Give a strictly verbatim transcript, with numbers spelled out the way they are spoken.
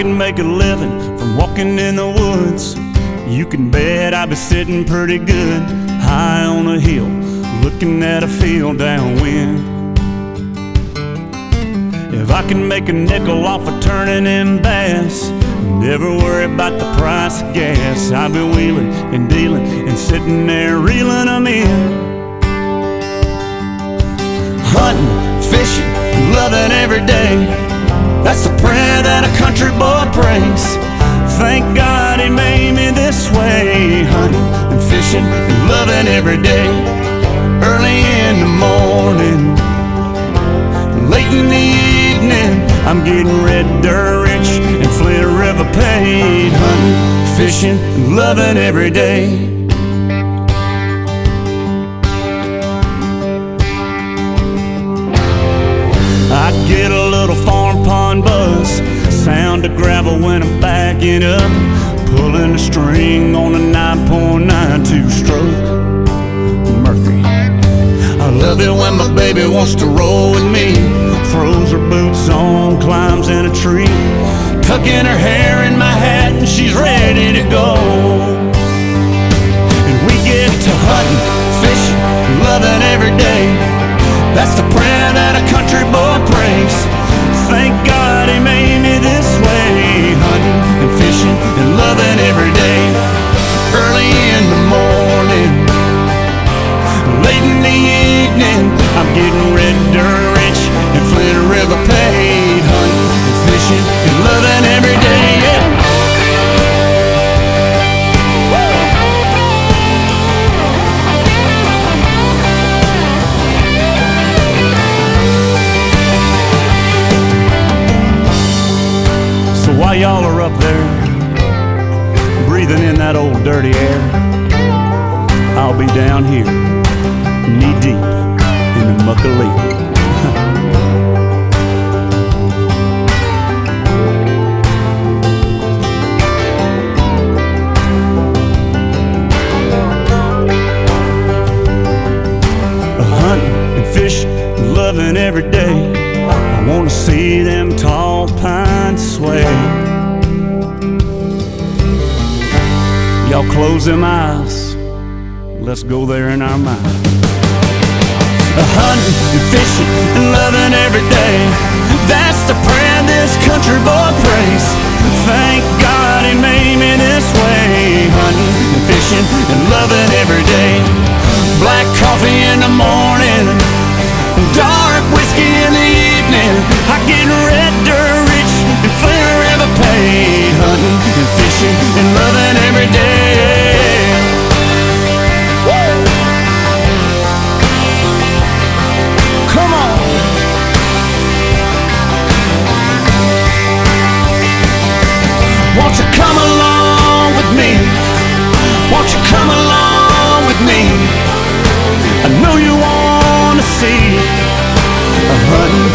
could make a living from walking in the woods, you can bet I'd be sitting pretty good high on a hill, looking at a field downwind. If I can make a nickel off of turning in bass, never worry about the price of gas, I'd be wheeling and dealing and sitting there reeling them in. Hunting, fishing, loving every day, that's the prayer that a country boy prays. Thank God he made me this way. Hunting and fishing and loving every day. Early in the morning, late in the evening, I'm getting red dirt rich and Flint River paid. Hunting, fishing, and loving every day. I get a little farm pond buzz, sound of gravel when I'm backing up, pulling a string on a nine point nine two stroke Mercury. I love it when my baby wants to roll with me, throws her boots on, climbs in a tree, tucking her hair in my hat and she's ready to go. And we get to hunting, fishing, loving every day, that's the prayer that a country boy prays. Thank God he made me this way. Hunting and fishing and loving every day. Early in the morning, late in the evening, I'm getting red dirt rich and Flint River paid. Hunting and fishing and loving every day, yeah. While y'all are up there, breathing in that old dirty air, I'll be down here, knee deep in the muck of leaf. Hunting and fishing, loving every day, I wanna see them tall pines sway. Y'all close them eyes, let's go there in our mind. Hunting and fishing and loving every day, that's the prayer this country boy prays. Thank God he made me this way. Hunting and fishing and loving every day. Black coffee in the morning, dark whiskey in the evening, I get red dirt rich and Flint River paid. Hunting and fishing and loving every day. Woo! Come on. Won't you come along with me? Won't you come along with me? I know you wanna see a hunting